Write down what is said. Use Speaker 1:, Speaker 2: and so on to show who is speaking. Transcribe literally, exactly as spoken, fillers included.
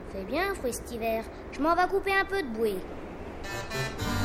Speaker 1: Fait bien froid cet hiver. Je m'en vais couper un peu de bouée.